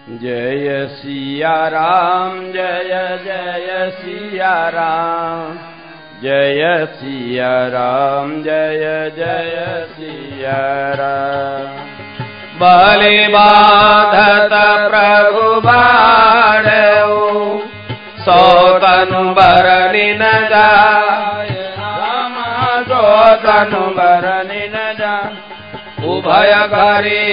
जय सिया राम जय जय सिया राम, जय सिया राम जय जय सिया राम। बलि बाधत प्रभु बाढ़ऊ, सौ तनु बरनि न जाय, राम सौ तनु बरनि न जाय। उभय घरी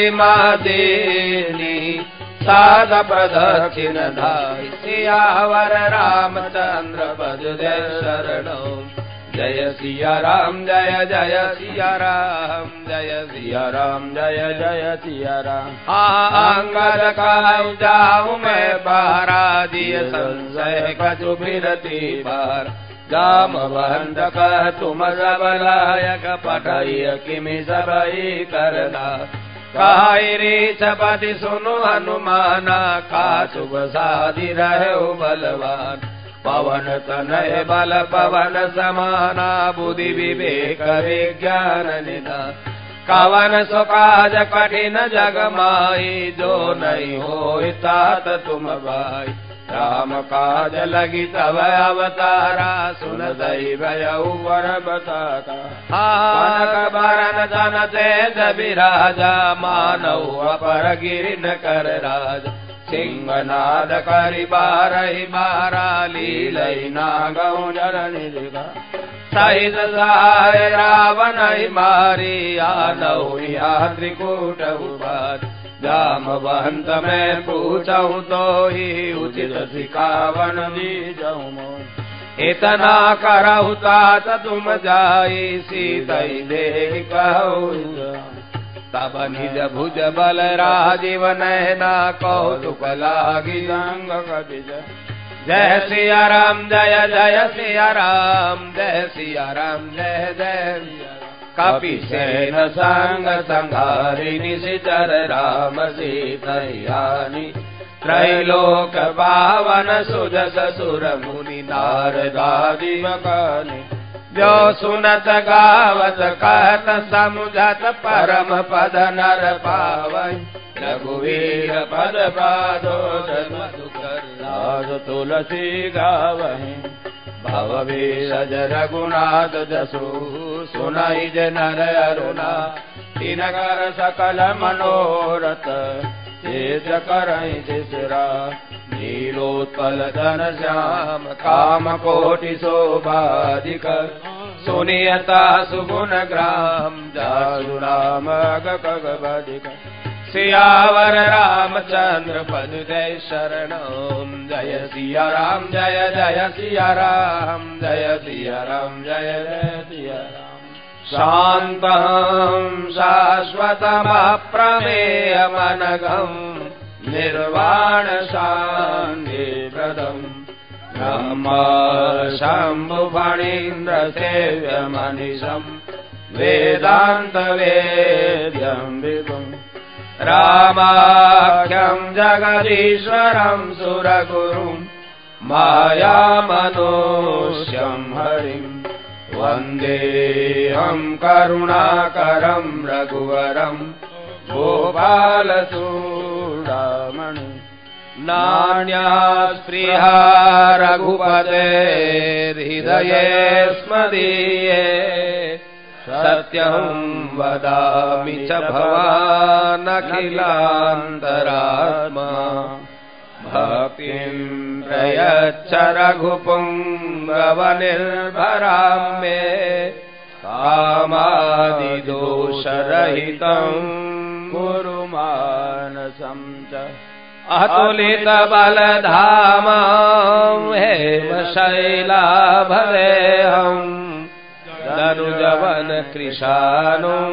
मदीनी साध प्रदक्षिण धाय, सियावर रामचंद्र पद जय शरणो। जय सिया राम जय जय सिया राम, जय सिया राम जय जय सिया राम। अंगद कहु जाऊं मैं बारा, दिय संशय कछु बिरती बार। जामवंत कह तुम सब लायक, पठय किमि सबई करना। काई रीछपति सुनु हनुमाना, का शुभ साधि रहु बलवान। पवन तनय बल पवन समाना, बुद्धि विवेक विज्ञान निधान। कवन सुकाज कठिन जग माही, जो नहीं होई तात तुम भाई। राम काज लगी तब अवतारा, सुन दैव वर बताता। कनक बरन धन तेज बिराजा, मानव अपर गिरि न कर राजा। सिंहनाद करि बारहि बारा, लीलई नागौ जननि दिखा। सहित सहाय रावण मारी, आनौ या त्रिकूट उपार। जामवंत मैं पूछऊं तो ही, उचित सिखावन दीजऊं मोहि। इतना करहु तात तुम जाई, सीतई देहि कहु। तब निज भुज बल राजीव नैना, कौतुक लागी संग कपिज। जय सिया राम जय जय सिया राम, जय सिया राम जय जय सिया राम। कपिसेन संग संहारि निशिचर, राम सीतयानि। त्रैलोक पावन सुजस सुर मुनि, नारदादि मकानि। जो सुनत गावत कहत समुझत, परम पद नर पावै। रघुवीर पद पादोदन मधुकर, राज तुलसी गावहि। भव भीषज रघुनाथ जसु, सुनाई जे नर अरुणा। तिनकर सकल मनोरथ, सिद्ध करहि सिसरा। नीलोत्पल घन श्याम, काम कोटि शोभाधिक। सुनियता सुगुण ग्राम, जासु नाम गग बधिक। सियावर रामचंद्र पद जय शरणम। जय सिया राम जय जय सिया राम, जय सिया राम जय जय सिया राम। शांतं शाश्वतमप्रमेयमनघं, निर्वाण शान्ति प्रदम्। ब्रह्म शम्भु फणीन्द्र सेव्यमनिशम्, वेदांत वेद्यं विभुम्। रामाख्यं जगदीश्वरं सुरगुरुं, मायामनोष्यं हरिं। वन्देऽहं करुणाकरं रघुवरं, गोपालचूडामणिं। नान्यास्पृहा रघुपतेर्हृदये स्मदीये, सत्यं वदामि च भवानखिलान्तरात्मा। भक्तिं प्रयच्छ रघुपुङ्गवनिर्भरां मे, कामादिदोषरहितं कुरु मानसं च। अतुलितबलधामं हेमशैलाभदेहम्, दनुजवन कृशानुं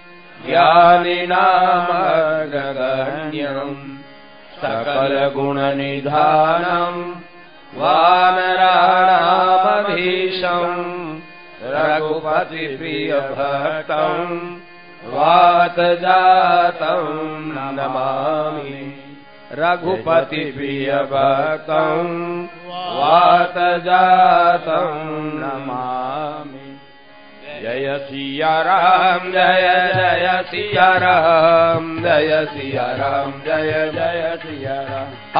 ज्ञानिनामग्रगण्यं। सकल गुण निधानं वानराणामधीशं, रघुपति प्रिय भक्तं वातजातं नमामि। रघुपति प्रिय भक्तं वातजातं नमामि। जय सिया राम जय जय सिया राम जय सिया राम जय जय सिया राम।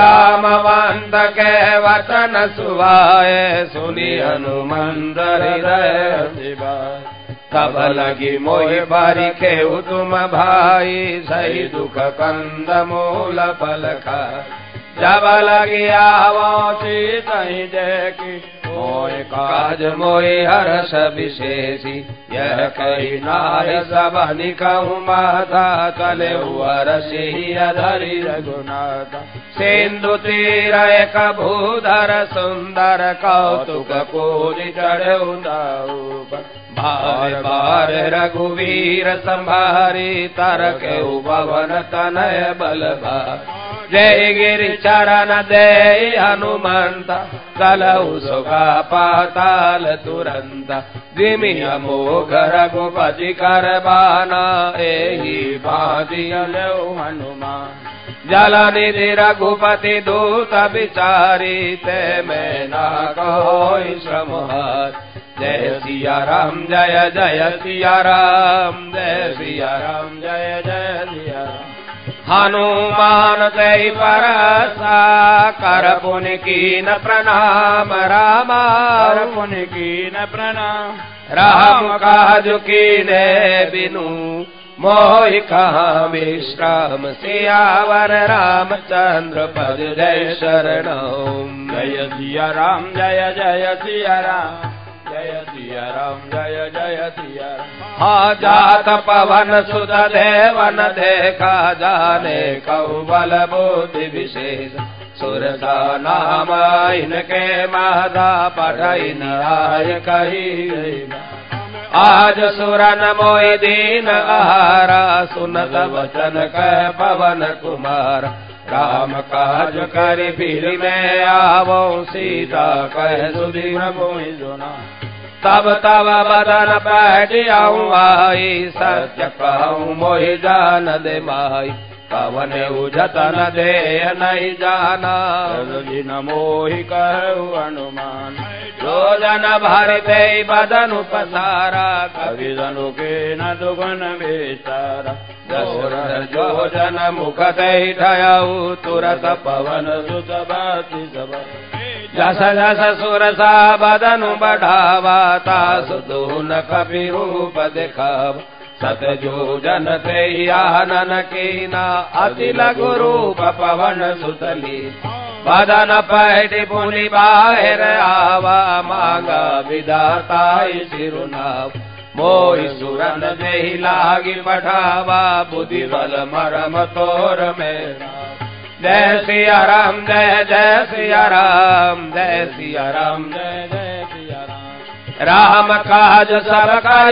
आजामवंत के वचन सुहाए सुनी हनुमंत हृदय शिवाय। तब लगी मोहि बारी खेऊ तुम भाई सही दुख कंद मूल फल खाय। जब लगी आवो सीतहि देखी मोहि काज मोहि हर्ष विशेषी। यह कही नाहि सब निकहु माता चले हर्षि धरि रघुनाथ। सिंधु तीर एक भूधर सुंदर कौतुक पूरि चढ़ऊ दाऊ। बार बार रघुवीर संभारी तरके भवन तनय बल भार। जय गिरि चरण दे हनुमंत चलऊ सुगा पाताल तुरंत। जिमि अमोघ रघुपति कर बाना एहि भांति अलऊ हनुमान। जलनिधि रघुपति दूत बिचारी ते मैं ना कोई श्रम हार। जय सिया राम जय जय सिया राम जय सिया राम जय जय सिया राम। हनुमान जय परसा कर पुनि कीन प्रणाम रामा। कर पुनि कीन प्रणाम राम काज कीने बिनु मोहि कहा विश्राम। सियावर रामचंद्र पद जय शरणम। जय सिया राम जय जय सिया राम जय सिया राम जय जय सिया राम। हाँ जात पवन सुत देवन देखा जाने कौ बल बुद्धि विशेष। सुरसा नाम इनके महदा पढ़ई न्याय कही। आज सुरन मोहि दीन आहारा सुनत वचन कह पवन कुमार। राम काज करि फिर में आवो सीता कह सुधीर मोहि सुना। तब तब बदन पैठ आऊँ आई सत्य कहूँ मोहि जान दे माई। पवन उजतन दे नहीं जाना जिन मोहि कहु हनुमान। जो जन भर दे बदन पसारा कवि जनु के न दुगुन विस्तारा। जो जन मुख दे ढयऊ तुरत पवन सुत बाति सब। जस जस सुरसा बदनु बढ़ावा तासु दून कपि रूप दिखावा। सत जो जन ते आनन कीना अति लघु रूप पवन सुतली। बदन पैठ पुनि बाहिर आवा मांगा विधाताई सिरुनाव। मोहि सुरन देहि लागी पठावा बुद्धि बल मरम तोर मेरा। जय सिया राम जय जय सिया राम जय सिया राम जय जय सिया राम। राम काज सब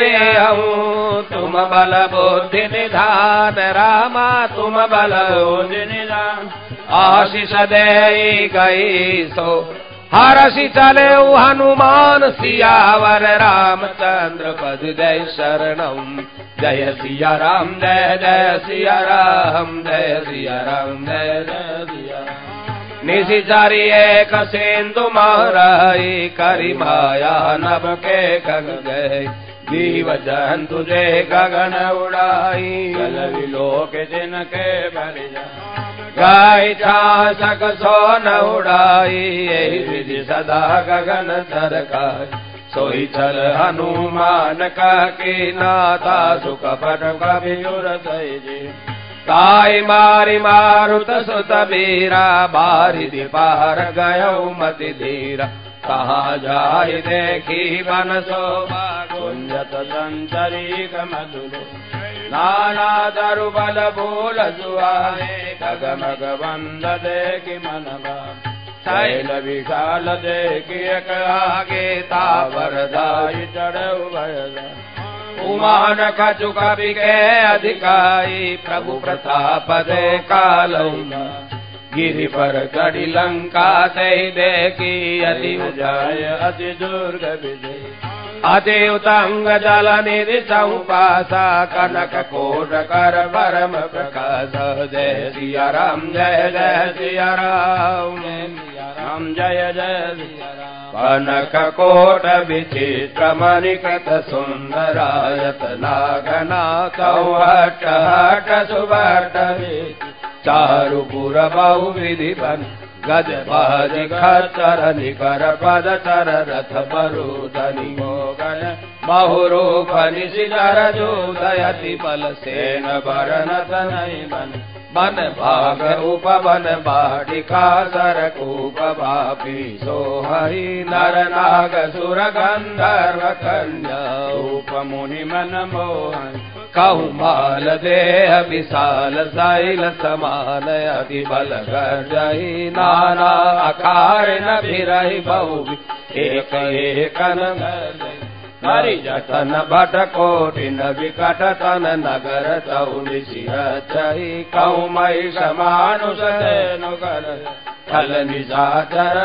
करेहूँ तुम बल बुद्धि निधान। रामा तुम बल बुद्धि निधान। आशीष दे गई सो हर्षि चले हनुमान। सियावर रामचंद्र पद जय शरणम। जय सिया राम जय जय सिया राम जय सिया राम जय जय सिया राम। निशिचरी एक सिंधु महराई करी माया नभ के खग गए। जीव जंतु जे गगन उड़ाई जल विलोक जिनके भर गाय छासक सोन उड़ाई। यही विधि सदा गगन सरकाई। सोई चल हनुमान का की नाता सुख पट कभी जी। ताई मारी मारुत सुत बीरा बारिधि पार गयो मति धीरा। कहाँ जाय देखी बन शोभा गुंजत संचरी मधुर। नाना दरु बल फूल सुहाए डगमग बंद देखी मन भाए। शैल विशाल देखी एक आगे तावर दाई चढ़ऊ भय। उमान कछु कवि के अधिकाई प्रभु प्रताप दे कालौना। गिरि पर चढ़ी लंका ते देखी अति जाय अति दुर्ग विजय। अति उतंग जल निधि संपासा कनक कोट कर परम प्रकाश। जय सिया राम जय जय सिया राम जय जय सिया राम। कनककोट विचित्रमणिकृत सुन्दरायतनागना कौहट हट सुभट चारुपुर बहुविधि बन गज बाज खच्चर निकर पद चर रथ बरूदनि मोगन बहुरूप निशिचर जोदयति बल सेन बरन तनय बन भाग उपवन बाटिका सरकूप वापी सोहरि नर नाग सुर गंधर्व कन्या रूप मुनि मन मोहन कौमाल देह विशाल शैल समान अति बल गर्जहि नाना आकार न फिरहि बहु एक एक हरि जतन भट कोटि न विकट तन नगर तौलि सिरचहि कौमय समानुष नुकर फल निशाचर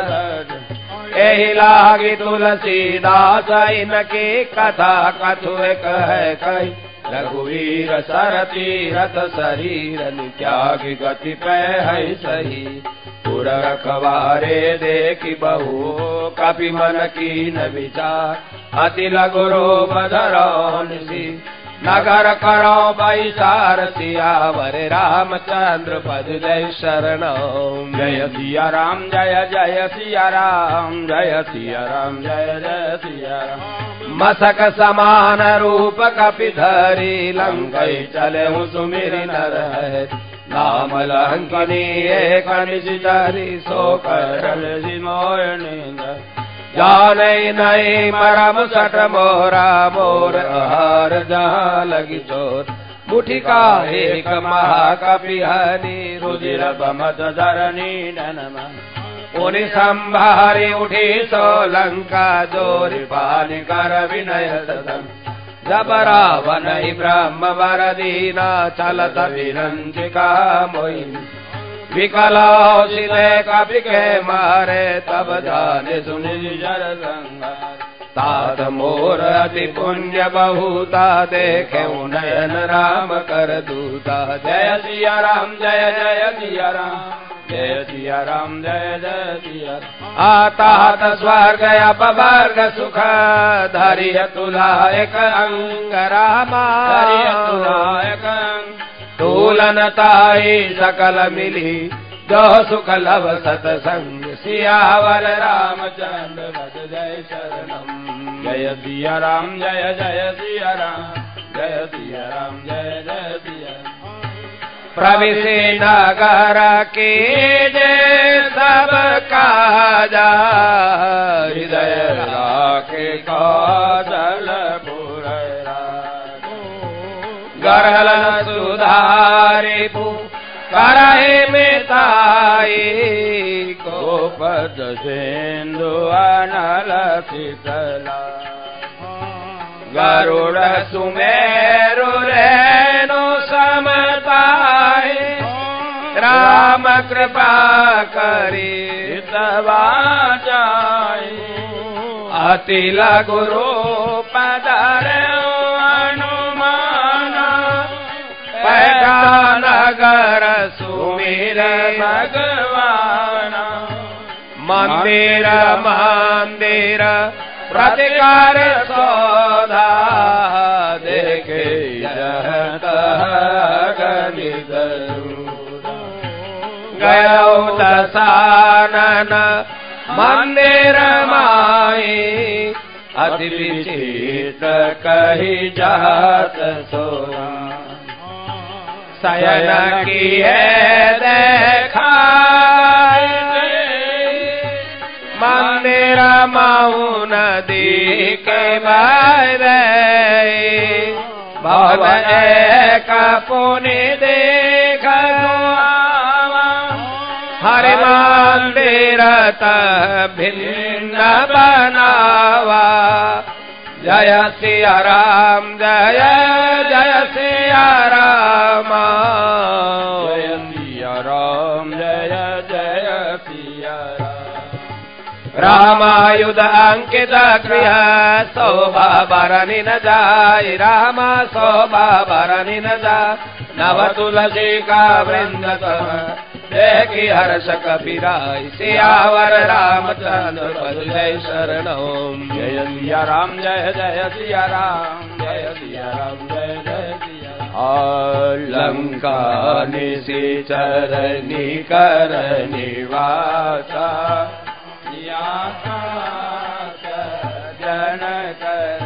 एहि लागी तुलसीदास इनकी कथा कथुए कहे कही रघुवीर सर तीरथ शरीर त्यागी गति पे है सही पुर रखवारे देखी बहु कपि मन कीन विचार अति लघु रूप धरो निसी नगर करो बैसार सियावर रामचंद्र पद जय शरण जय सिया राम जय जय सिया राम जय सिया राम जय जय सिया राम मसक समान रूप कपि धरी लंकई चले सुमिरि नर है नाम लंकनी एक निशिचरी सो करल मोयनिंद जाने नहीं मरम सट मोरा मोर हार जहाँ लगी चोर मुठिका एक महाकपि हनि रुधिर बमत धरणी डनमा उनि संभारी उठी सो लंका जोरि पानि कर विनय सदन जब रावण ब्रह्म वर दीना चलत विरंचिका मोहिनी विकलाशिले कपि के मारे तब जाने सुनि जर संहार तात मोर अति पुण्य बहुता देखे नयन राम कर दूता जय सिया राम जय जय सिया राम जय सिया राम जय जय सिया आतात स्वर्ग अपवर्ग सुख धरिय तुला एक अंग रामा धरिय तुला एक अंग तूलन ताई सकल मिली जो सुख लव सतसंग सियावर रामचंद्र भज जय शरणम जय सिया राम जय जय सिया राम जय सिया राम जय जय सिया प्रविशे नगर के जय सब काजा हृदय राखे कौशल गरल सुधारे पु करहे में ताई गोपद सेंदु अनल शीतला गरुड़ सुमेरु रेणु समताई राम कृपा करी तवा जाई अति लघु रूप धरे पैठा नगर सुमिर भगवान मंदिर मंदिर प्रतिकार सौधा देखे गणित गयो दसानन मंदिर माई अति विचित्र कही जात सोना शयन किए देखाय मंदिर मऊ नदी के बहे भव एक पुनि देख हर मंदिर भिन्न बनावा जय सिया राम जय जय सिया राम जय सिया राम जय जय सिया रामायुध अंकित गृह शोभा बरनि न जाय राम शोभा बरनि न जाय नव तुलसी का वृंद जय की हर्ष कपिराय सियावर रामचंद्र पद जय शरणम। जय सिया राम जय जय सिया राम जय सिया राम जय जय सिया राम। लंका निशिचर निकर निवासा जन कर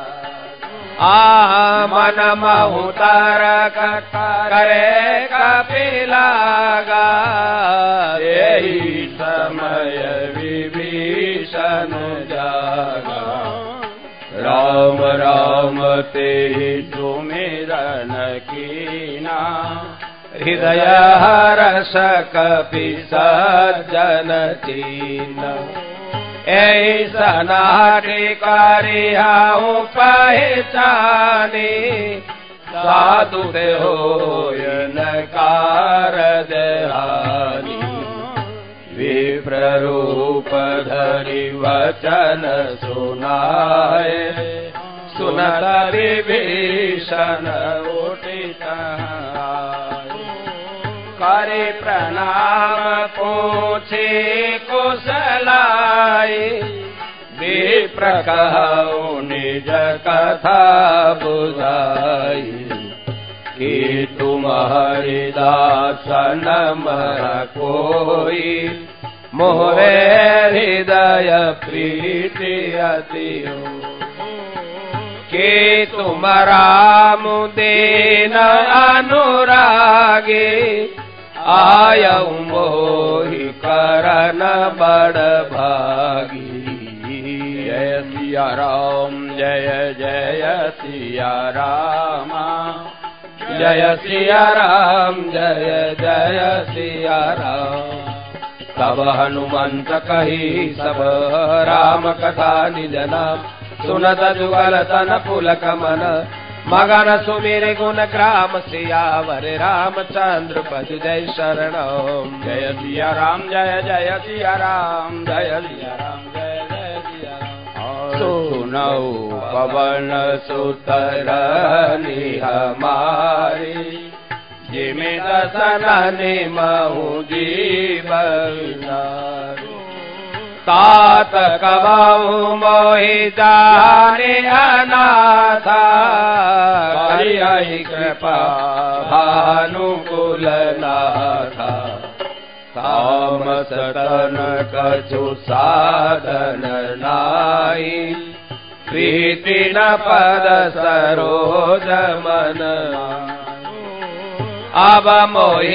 मन महु तारक करे कपिलागा यही समय विभीषण जागा। राम राम ते सुमिरन कीना हृदय हर्ष कपि सज्जन चीन। ऐसा नाटी करिहाऊ पहचानी साधु ते होय नकार देहानी। विप्ररूप धरि वचन सुनाए सुनत विभीषण उठित करे प्रणाम पूछे कुशलाई। विप्र कहु निज कथा बुझाई कि तुम्हारी दासन मर कोई मोरे हृदय प्रीति अति हो। कि तुम राम दीन अनुरागी आयऊ मोहि करन बड़ भागी। जय सिया राम जय जय सिया राम जय सिया राम जय जय सिया राम। तब हनुमंत कही सब राम कथा निज नाम। सुनत जुगल तन पुलक मन मगन सुमिर गुण ग्राम सियावर रामचंद्र पद जय शरणम। जय सिया राम जय जय सिया राम जय सिया राम जय जय सिया राम। सुनऊ पवन सुत हमारी जिमि दसन महु जीवन। तात कबहु मोहि जाने अनाथा करिहि कृपा भानुकुल नाथा। तामस तन कछु साधन नाई प्रीति न पद सरोज मन। अब मोहि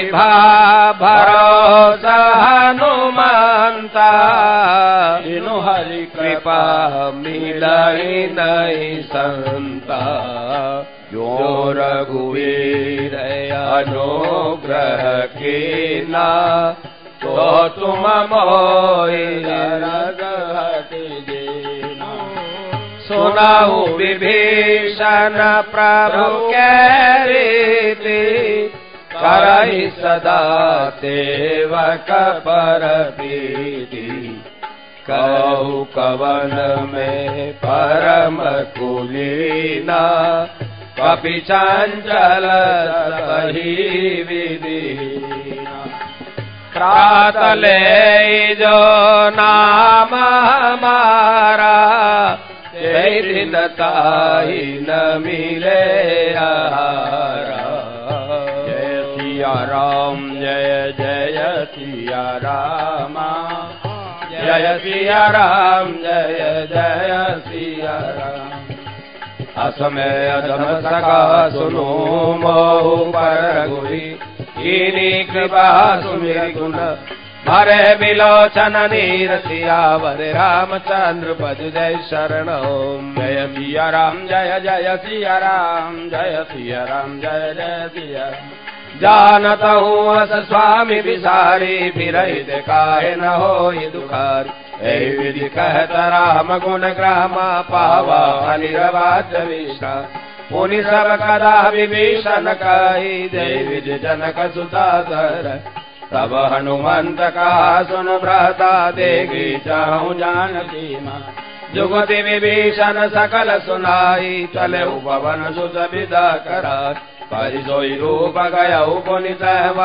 भरोसा हनुमंता बिनु हरि कृपा मिलहि नहीं संता। जो रघुवीर अनुग्रह कीना तो तुम मोहि रघुपति दीना। सुनाऊ विभीषण प्रभु के रीति करहि सदा सेवक पर प्रीति। कहु कवन में परम कुलीना कपि चंचल सही विदीना। प्रातले जो नाम हमारा जय दिन ताहि न मिले आहारा। जय सिया राम जय जय सिया राम जय सिया राम जय जय सिया राम। असमय अधम सका सुनो मोहु पर रघुरी कीनी कृपा सुमिर गुण भरे बिलोचन नीर सियावर रामचंद्र पद जय शरणम। जय सिया राम जय जय सिया राम जय सिया राम जय जय सिया। जानत हूँ अस स्वामी विसारी फिरहित काहे न होई दुखारी। ऐ विधि कहत राम गुण ग्रामा पावा अनिर्वाच विष्ठा। पुनि सब कदा विभीषण कही जय विधि जनक सुताधर। तब हनुमंत कहा सुन भ्राता देगी चाहूं जानकी मां। जुगति विभीषण सकल सुनाई चले पवन सुत विदा कराई। परिसोई रूप गयऊ पुनित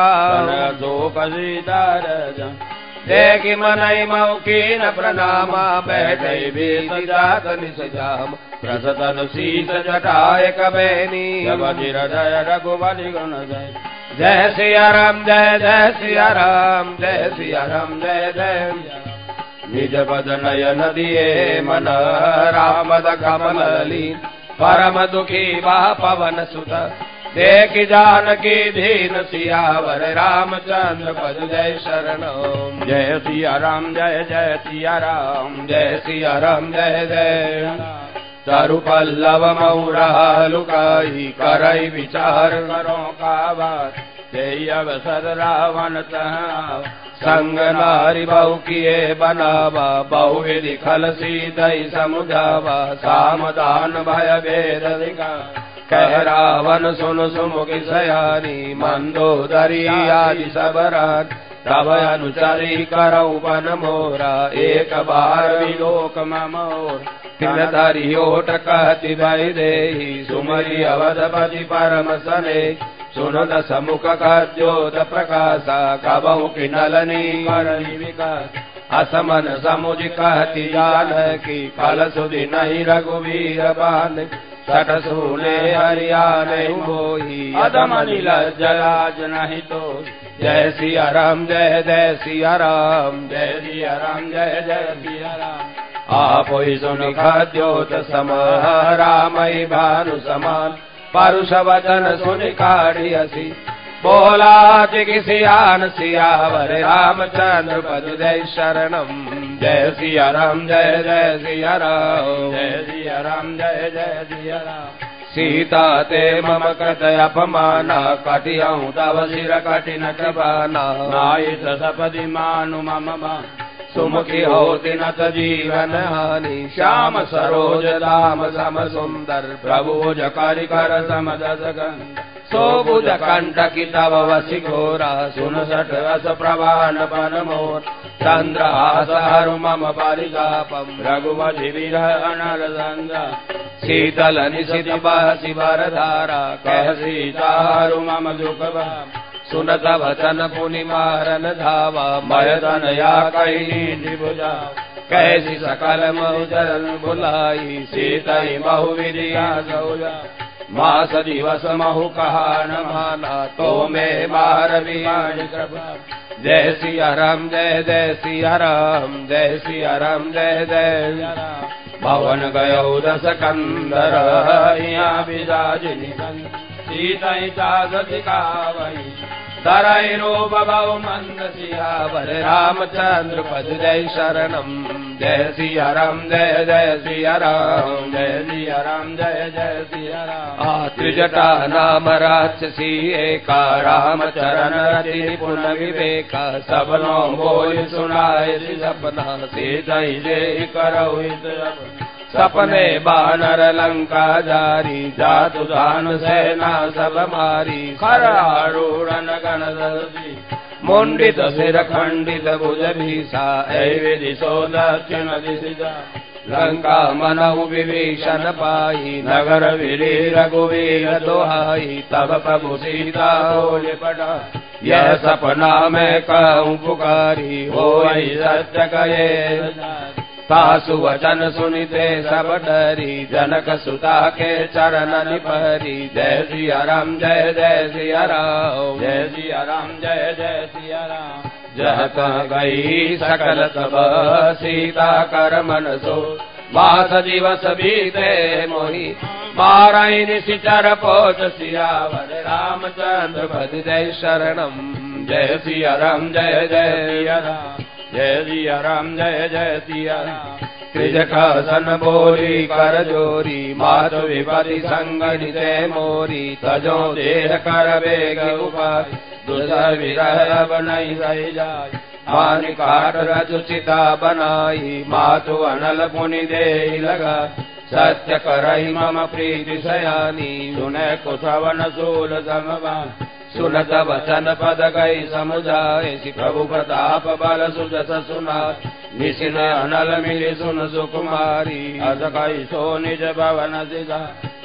शोक सीतार देखी मनई मौकीन प्रणामा बैठई बीत जात निसजाम प्रसतन शीत जटाए कबैनी बधिर जय रघुबली गुण जय जय सिया राम जय जय सिया राम जय सिया राम जय जय निज पद नयन दिए मन रामद कमल लीन परम दुखी वह पवन सुत देख जानकी दीन सियावर रामचंद्र पद जय शरण जय सिया राम जय जय सिया राम जय सिया राम जय जय तरु पल्लव मऊरा लुकाई करई विचार करो काबार जय अवसर रावण तहाँ संग नारी बहु किए बनावा बहु विधि खल सीतई समुझावा सामदान भय भेद दिखा कह रावण सुन सुमुखी सयानी मंदोदरी आदि सबरान तब अनुचरी करऊ बन मोरा एक बार विलोक मोर तिन धरी ओट कहती भय देहि सुमरी अवधपति परम सने सुनत समुख कद्योत प्रकाशा कबहु की नलनी करनी विकास असमन समुझ कहती जानकी कल सुधि नहीं रघुवीर बान सठ सूने हरियाणे मोही अदम नीलज लाज नहीं तो जय सिया राम जय जय सिया राम जय सिया राम जय जय सिया राम आप ही सुनि खद्योत सम रामई भानु समान परुष वचन सुनि काढ़ी हसी बोला जिगिसियान सियावर रामचंद्र पद जय शरणम जय सिया राम जय जय सिया राम जय सिया राम जय जय सिया राम सीता ते मम कृत अपमाना कटियऊ तव शिर कठिन कृपाना नायित सपदि मानु मम सुमुखी होति नत जीवन हानि श्याम सरोज दाम सम सुंदर प्रभु जकरि कर सम दसगन सोबुज कंटकी तव वसी घोरा सुन सठ रस प्रवान बन मोर चंद्रहास हरु मम परितापम रघुपति विरह अनल संगा शीतल निशित बहसी वरधारा कह सीता हरु मम दुख सुनत वचन पुनि मारन धावा मयदन या कही भुजा कैसी सकल महुचरण बुलाई सीतई महु विधिया गौया मास दिवस महु कहा न माना तो में मार विहान कृपा जय सिया राम जय जय सिया राम जय सिया राम जय जय भवन गयो दस कंदर यहाँ बिराजिनी सीतई चागति कावई धरई रूप बहु मंद सियावर रामचंद्र पद जय शरणम जय सिया राम जय जय सिया राम जय सिया राम जय जय सिया राम त्रिजटा नाम राक्षसी एका राम चरण रति पुन विवेका सबनो बोल सुनाए सपना सीतई जय करौ सपने बानर लंका जारी जातु दान सेना सब मारी खर आरूढ़ गण दर्शी मुंडित सिर खंडित भुज भीषा ऐ सो दक्षिण दिशा लंका मनहु विभीषण पाई नगर विरी रघुवीर दोहाई तब प्रभु सीता बोले पड़ा यह सपना मैं कहूँ पुकारी होई सत्य कहे तासु वचन सुनिते सब डरी जनक सुता के चरण निपरी जय सिया राम जय जय सिया राम जय सिया राम जय जय सिया राम जहत गई सकल तब सीता कर मन सो मास दिवस बीते मोही मारई निशिचर पोच सियावर रामचंद्र पद जय शरणम जय सिया राम जय जय सिया राम जय सिया राम जय जय सिया राम त्रिजटासन बोली कर जोरी मात विपति संगनि जय मोरी तजो देह कर बेग उपाय दुसर विरह बनई रही जाय मानि काट रजुचिता बनाई मातु अनल पुनि दे लगा सत्य करई मम प्रीति सयानी सुने कुशवन सूल समवान सुनत वचन पद गई समुझाए प्रभु प्रताप बल सुजस सुना निशिन अनल मिली सुन सुकुमारी अस गई सो निज भवन सिधा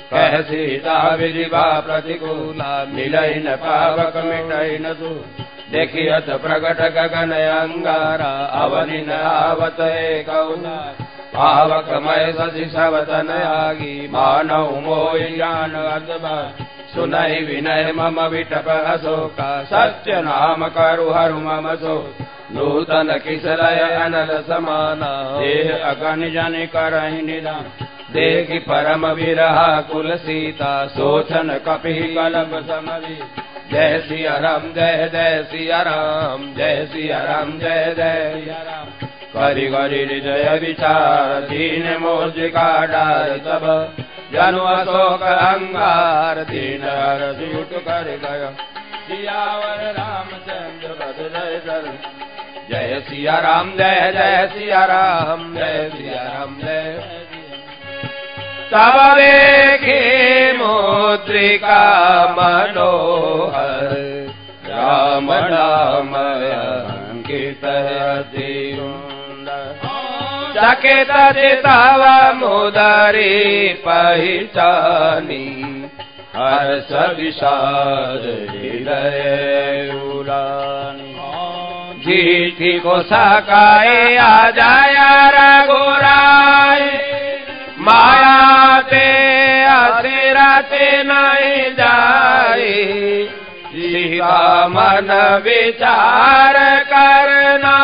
कह सीता विधिवा प्रतिकूला, मिलई न पावक मिटई न दू, देखियत प्रगट गगन अंगारा, अवनि न आवत एकौना, पावक मय शशि सवतन आगी, मानव मोहि ज्ञान अदबा, सुनहि विनय मम विटप अशोका, सत्य नाम करु हरु मम सो, नूतन किसलय अनल समाना, देह अगन जन करहि निदान, देखि परम विरहा कुल सीता, सोचन कपि कलप समरी, जय सिया राम जय जय सिया राम, जय सिया राम जय जय सिया राम, करि करि हृदय विचार, दीन मोजिका डार तब, जनु अशोक अंगार, दीन हरषि उठ कर गया, सियावर रामचंद्र पद जय जय, जय सिया राम जय जय सिया राम, जय सिया राम जय। तब देखे मुद्रिका मनोहर, राम नाम अंकित अति सुंदर, चकित चितव मुदरी पहिचानी, हर्ष विषाद हृदय उड़ानी, जीठी को सकाए आ जाया रघुराई, माया ते असिरते नहीं जाई, सीता मन विचार करना,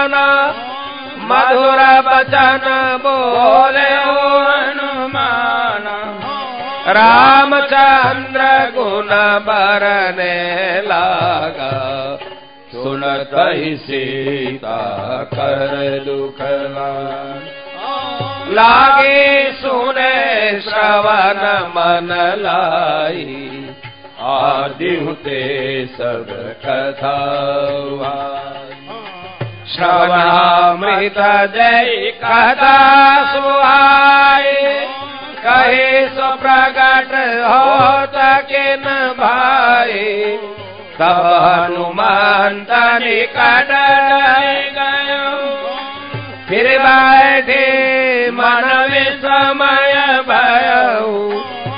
मधुर बचन बोले हनुमान, रामचंद्र गुण बरने लागा, सुनत ही सीता कर दुख लागे, सुने श्रवण मन लाई, आदि होते सब कथा, श्रवणामृत जय कथा सुहाई, कहे सो प्रगट होत किन भाई, तब हनुमान निकट गयो, फिर बैठे मन विस्मय भयउ,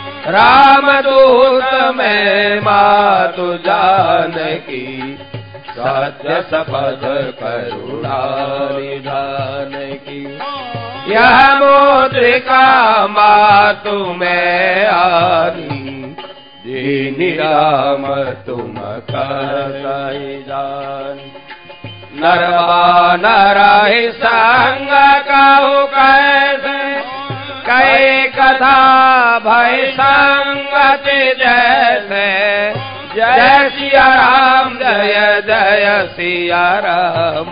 रामदूत में मातु जानकी, सत्य शपथ करुणा निधान की, यह मुद्रिका मातु में आनी, दीनि राम तुम करहि जान, नरवा नरहि संग कहु कैसे, कई कथा भय संगति जैसे, जय सिया राम जय जय सिया राम,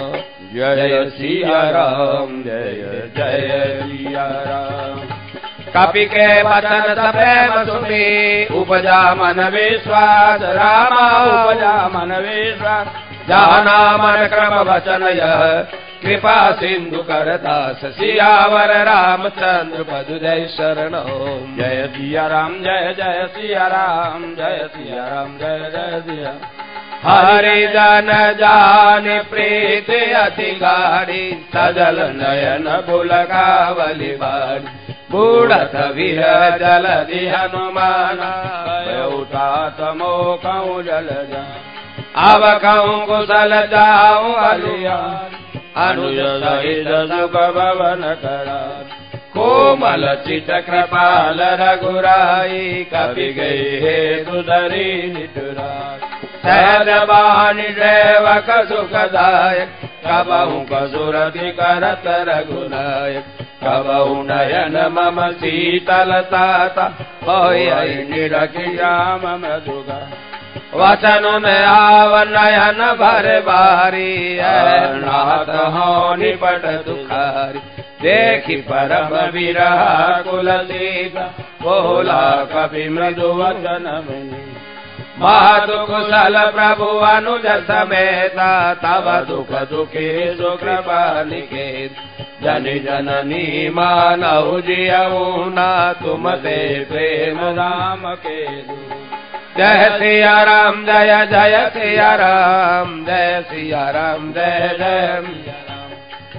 जय सिया राम जय जय सिया राम, कपि के वचन प्रेम सुनी, उपजा मन विश्वास, रामा उपजा मन विश्वास, जाना मन क्रम वचन यह, कृपा सिंधु करदास, सियावर रामचंद्र पद जय शरण, जय सिया राम जय जय सिया राम, जय सिया राम जय जय सिया, हरि जन जान प्रीत अति गाढ़ी, सजल नयन बुलगावली बारी, बूढ़त विरह जल दि हनुमाना, उठा तमो कहूँ जल जा, अब कहूँ कुशल जाऊँ अलिया, अनुज सहित सुख भवन करा, कोमल चित कृपाल रघुराई, कपि गई हे सुधरी निठुराई, सहज बानी सेवक सुखदायक, कबहु कसुरति करत रघुनायक, कबहु नयन मम शीतलता, होय निरखिया मम दुगा, वचन में आव नयन भर बारी, नाथ हो निपट दुखारी, देखि परम विरह कुल सीता, बोला कपि मृदु वचन मुनि, महतु कुशल प्रभु अनुज समेता, तब दुख दुखी सुकृपा निकेत, जनि जननी मानहु जियऊ ना, तुम ते प्रेम राम के दू, जय सिया राम जय जय सिया राम, जय सिया राम जय जय सिया राम,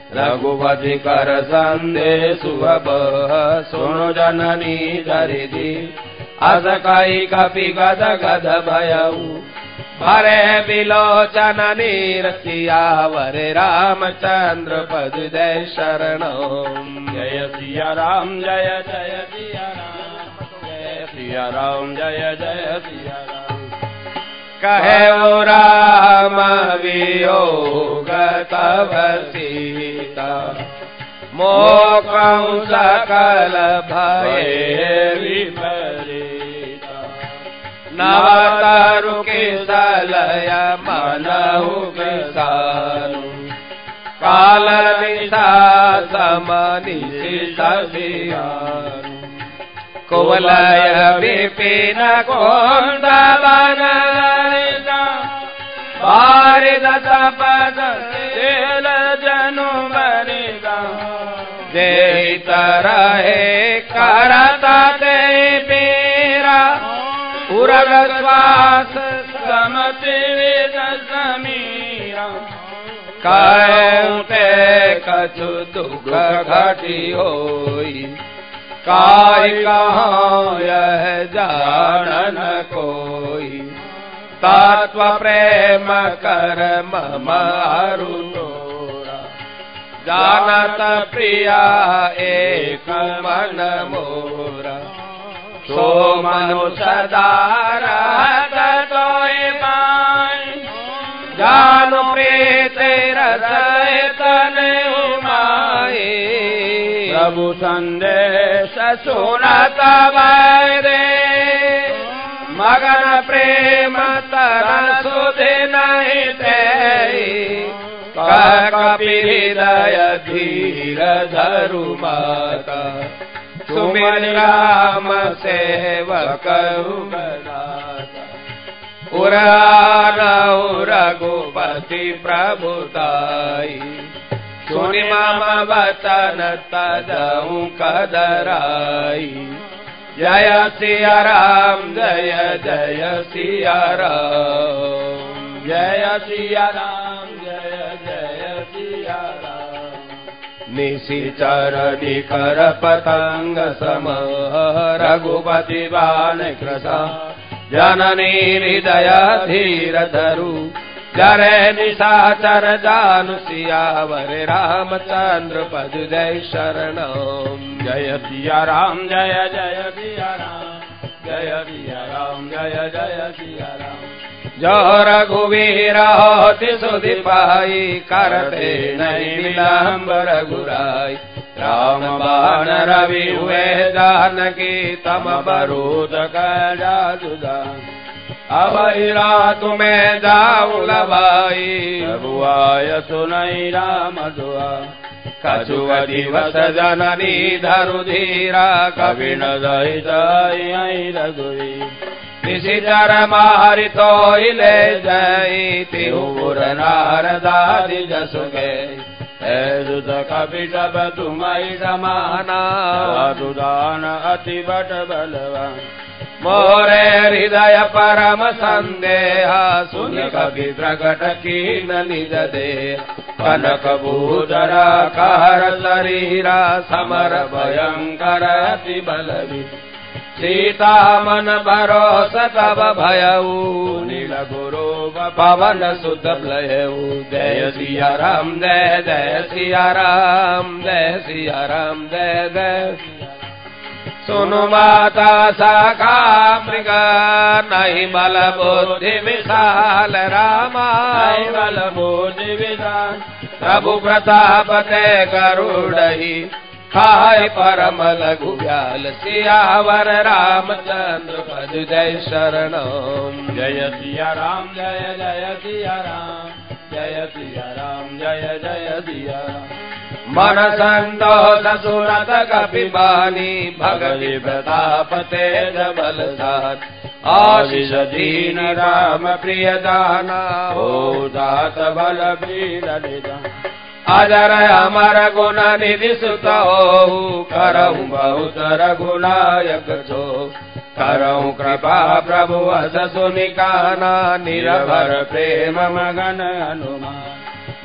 रघुपति कर संदेशु अब सुनु जननी दरिदी अस कई कपि गद गद भयऊ भरे बिलोचन नीर सियावर रामचंद्र पद जय शरणो जय सिया राम जय जय सिया राम जय सिया राम जय जय सिया राम कहे ओ राम वियोग तव सीता मोकं सकल भय विपरीता नवतरु किसलय मनहु किसानु काल निशा समनिशि सभियानु कुवलय विपिन कुंद वन बारिद तपद तेल जनु बनिदा जय तरहे करता ते पीरा उरग श्वास समति विद समीरा कहते कछु दुख घटी होई काय कहाँ यह जानन कोई तत्व प्रेम कर ममारु तोरा जानत प्रिया एक मन मोरा सो मनु सदा रहत तोय पाई जानु प्रीत रसय तन उमाई प्रभु संदेश सुनत वैदे मगन प्रेम तरन सुधि नहीं तेई कपि हृदय धीर धरु माता सुमिर राम सेवक बनाता उरानऊ रघुपति प्रभुताई सुनि मम वचन तदऊ कदराई जय सिया राम जय जय सिया राम जय सिया राम जय जय सिया राम निशिचर निकर पतंग सम रघुपति बाण कृशा जननी हृदय धीर धरु जरे निशाचर जानु सियावर रामचंद्र पद जय शरणम जय सिया राम जय जय सिया राम जय सिया राम जय जय सिया राम जो रघुवीर होति सुधि पाई करते नहीं विलंब रघुराई राम बाण रवि हुए जानकी तम बरूद कजा जुदान अब रात में जाऊं लबाई रघुआय सुनई राम दुआ कछु दिवस जननी धरु धीरा कवि न दई रघुवी निशिचर मारि तो ले जई तिहुर नारदादि जसु गए दुत कपि सब तुम्हारी समाना दुदान अति बट बलवान मोरे हृदय परम संदेहा सुन कवि प्रकट कीन निज दे कनक भूधरा कहर शरीरा समर भयंकर अति बलवी सीता मन भरोस तब भयऊ नील गुरु पवन सुत प्लयऊ जय सिया राम जय जय सिया राम जय सिया राम जय जय सुनु माता सखा मृग नहीं बल बुद्धि विशाल रामा नहीं बल बुद्धि विशाल प्रभु प्रताप ते करुणहि खाय परम लघु व्याल सियावर रामचंद्र पद जय शरणम जय सिया राम जय जय सिया राम जय सिया राम जय जय सिया राम मन संतोष सुरत कपिबानी भगवि प्रताप तेज बल साथ आशीष दीन राम प्रिय दाना हो दात बल वीर निदान अजर अमर गुण निधि सुत हो करऊं बहुत रघुनायक छो करऊं कृपा प्रभु अस सुनिकाना निरभर प्रेम मगन हनुमान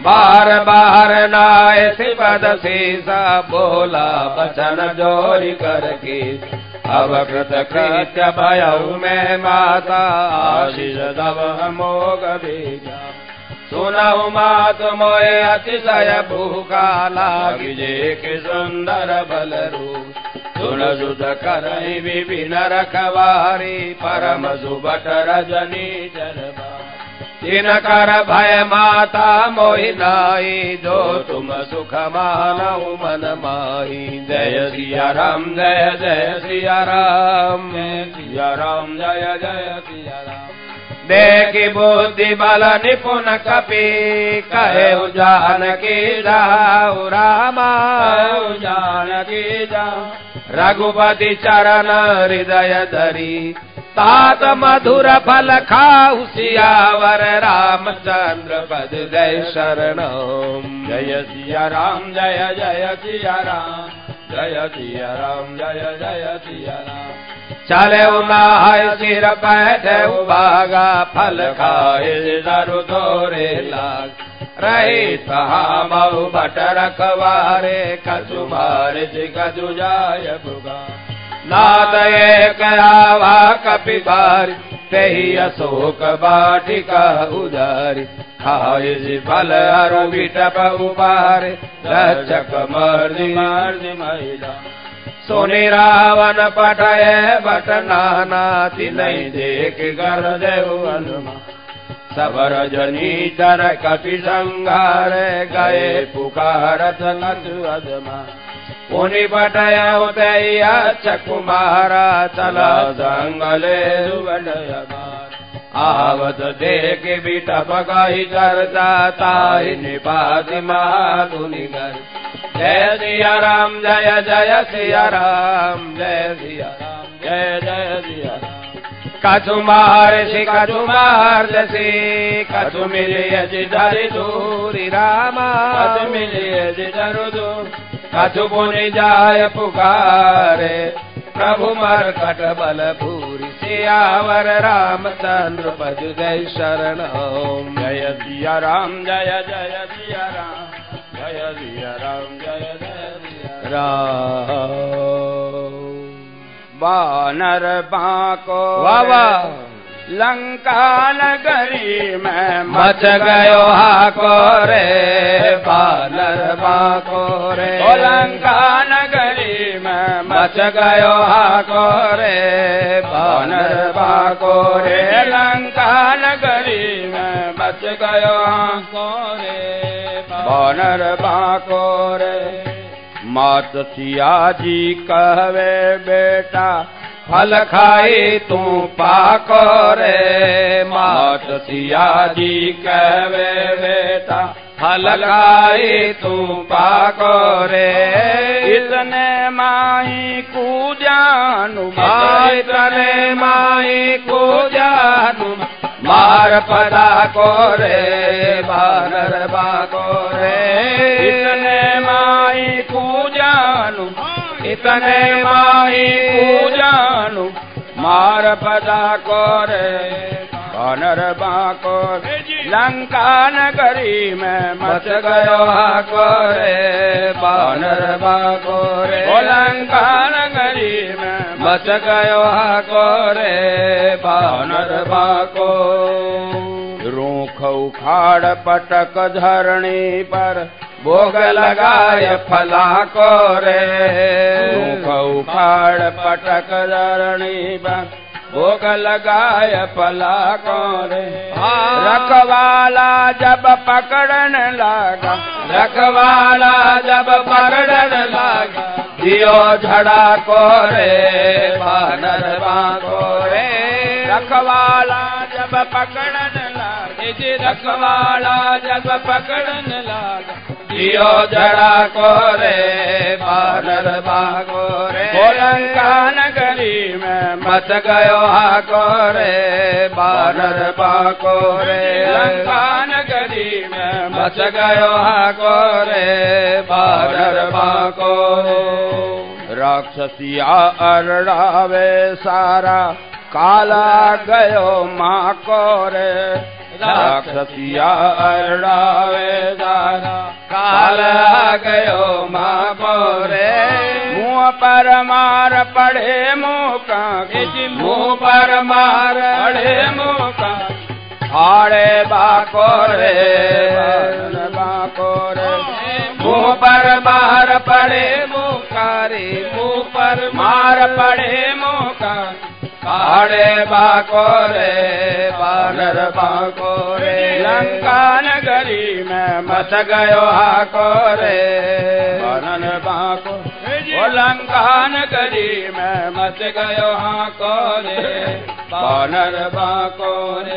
बार बार नाय सिपद सीसा बोला बचन जोरी करके अब कृत कृत्य भयऊ में माता आशीष दव मोग बीजा सुनऊ मात मोए अतिशय भूखा लागी जे के सुंदर बल रूप सुन सुत करई विपिन रखवारी परम सुबट रजनी जरबा तीन कर भय माता मोहि नाई जो तुम सुख मानऊ मन माही जय सिया राम जय जय सिया राम जय सिया राम जय जय सिया राम देखी बुद्धि बल निपुण कपि कहे जानकी जाऊ रामा जानकी जाऊ रघुपति चरण हृदय धरी तात मधुर फल खाऊ सियावर रामचंद्र पद जय शरणम जय सिया राम जय जय सिया राम जय सिया राम जय जय सिया राम चले उनाय सिर बैठे उबागा फल खाए दरु दोरे लाग रही तहामऊ बट रखवारे कछु मार कछु जाय भुगा नाद एक आवा कपि बारी तेहि अशोक बाटिका उदारी खाए फल अरु बिटप उबारे रक्षक मर्दि मर्दि महिला सोनी रावण पटय बट नाना तिनहि देख कर देव हनुमान सबर जनी चर कपि संहार गए पुकारत कछु अदमा पुनि पटय उदय कुमारा चला जंगले आवत देख बिटप गई चर्चा ताहि निपाति मातुनि घर जय सिया राम जय जय सिया राम जय सिया राम जय जय सिया राम कछु महर्षि कछु महर्षि कछु मिलिय जिधरि दूरी रामा कछु मिलिय जिधरु दूर कछु पुनि जाय पुकारे प्रभु मरकट बल भूरि सियावर रामचंद्र पद जय शरणम जय सिया राम जय जय सिया राम जय सिया राम जय जय सिया राम वानर बाको वावा लंका नगरी में मच गयो हाको रे वानर बाको रे लंका नगरी में मच गयो हाको रे वानर बाको रे लंका नगरी में मच गयो हाको रे वानर बाको रे मात सिया जी कहवे बेटा फल खाई तू पाको रे मात सिया जी कहवे बेटा फल खाई तू पाको रे इतने माही को जानू इतने माही को जानू मार पदा को रे बानर बाको रे इतने माही को जानू इतने माही को जानू मार पदा को रे बानर बाको लंका नगरी में मच गयो हाको रे बानर बाको रे लंका नगरी में मच गयो हाको रे बानर बाको रूख उखाड़ पटक धरणी पर भोग लगाय फला को रे रूख उखाड़ पटक धरणी पर भोग लगाय फला को रे रखवाला जब पकड़न लगा रखवाला जब पकड़न लगा दियो झड़ा को रे बानर बाको रे रखवाला जब पकड़न लगा रखवाला जब पकड़न लगा दियो झड़ा को रे बानर बाको रे लंका नगरी में मच गयो हाको रे बानर बाको रे लंका नगरी में मच गयो हाको रे बानर बाको राक्षसिया अरड़ावे सारा काला गयो माँ को रे राक्षसिया अरड़ावे सारा काल आ गयो माँ को रे मुँह पर मार पड़े मुका मुँह पर मार पड़े मुका हाड़े बाको रे बाको रे मुँह पर मार पड़े मुकारी मुँह पर मार पड़े मुका हाड़े बाको रे बानर बाको रे लंका नगरी में मच गयो हाको रे बानर बाको ओ लंका नगरी में मच गयो हाको रे बानर बाको रे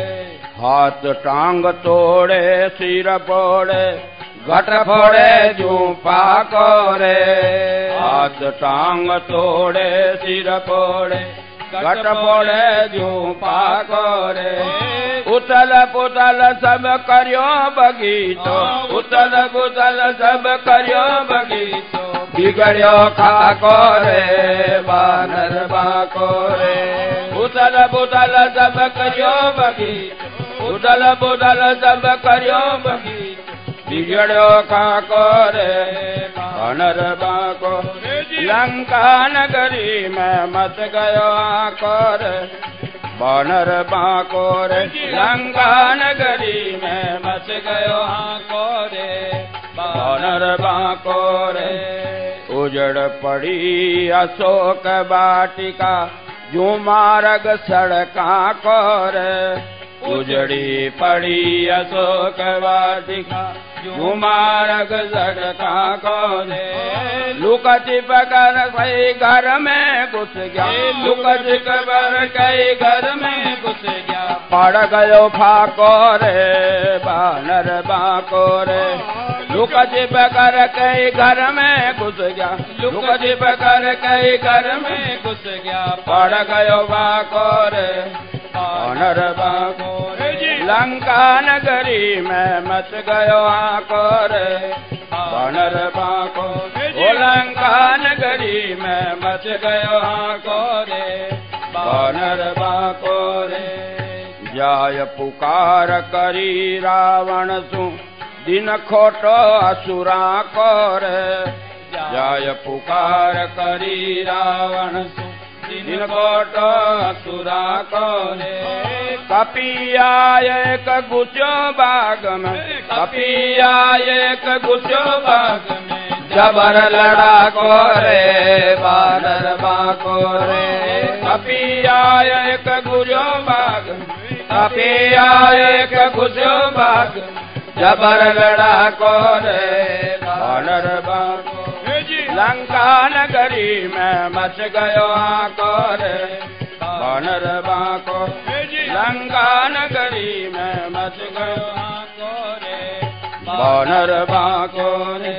हाथ टांग तोड़े सिर फोड़े घट फोड़े जूपा को रे हाथ टांग तोड़े सिर फोड़े घट फोड़े जूपा को रे उतल पुतल सब करियो बगीचो उतल पुतल सब करियो बगीचो बिगड़ियो खाको रे बानर बाको रे उतल पुतल सब करियो बगीचो उतल पुतल सब करियो बगीचो बिगड़ो खाको रे बानर बाको लंका नगरी में मच गयो आको रे बानर बाको रे लंका नगरी में मच गयो आको रे बानर बाको रे उजड़ पड़ी अशोक वाटिका जो मार्ग सड़का को रे उजड़ी पड़ी अशोक वाटिका जो मार्ग सड़का को रे लुक छिप कर कई घर में घुस गया लुक छिप कर कई घर में घुस गया पड़ गयो फाको रे बानर बाको रे लुक छिप कर कई घर में घुस गया लुक छिप कर कई घर में घुस गया पड़ गयो फाको रे बानर बाको लंका नगरी में मच गयो आको रे बानर बाको ओ लंका नगरी में मच गयो आको रे बानर बाको रे जाय पुकार करी रावण सु दिन खोटो असुरा को रे जाय पुकार करी रावण सु दिन खोटो असुरा को रे कपिया एक गुस्यो बाग में कपिया एक गुस्यो बाग में जबर लड़ा को रे बानर बाको रे कपिया एक गुस्यो बाग कपिया एक गुस्यो बाग जबर लड़ा को रे बानर बाको लंका नगरी में मच गयो आको रे बानर बाको लंका नगरी में मच गयो आको रे बानर बाको रे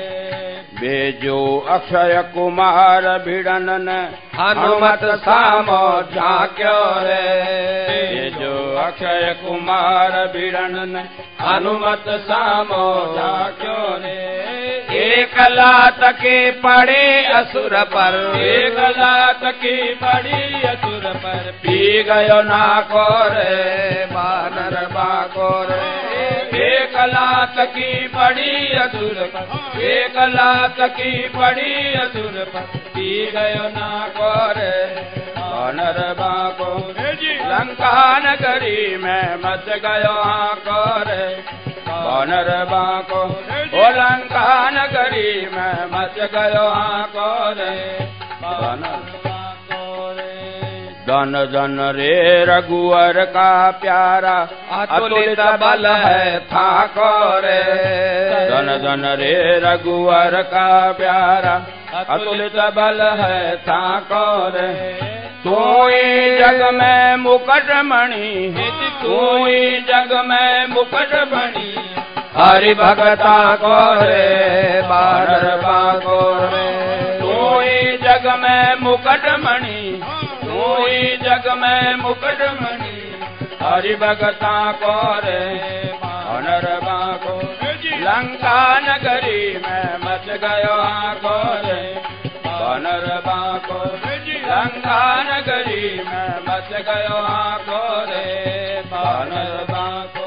बेजो अक्षय कुमार भिड़न हनुमत सामो झाक्यो रे बेजो अक्षय कुमार भिड़न हनुमत सामो झाक्यो रे एक लात के पड़े असुर पर एक लात की पड़ी असुर पर पी गयो नाको रे बानर बाको रे एक लात की पड़ी असुर पर एक लात की पड़ी असुर पर पी गयो नाको रे बानर बाको लंका नगरी में मच गयो आको रे बानर बाको ओ लंका नगरी में मच गयो आको रे बानर बाको रे धन धन रे रघुवर का प्यारा अतुलित बल है ठाको रे धन धन रे रघुवर का प्यारा अतुलित बल है ठाको रे तू ही जग में मुकुट मणि तू ही जग में मुकुट मणि हरि भगता को रे बानर बाको रे तू ही जग में मुकुट मणि तू ही जग में मुकुट मणि हरि भगता को रे बानर बाको लंका नगरी में मच गयो आको रे बानर बाको लंका नगरी में मच गयो आको रे बानर बाको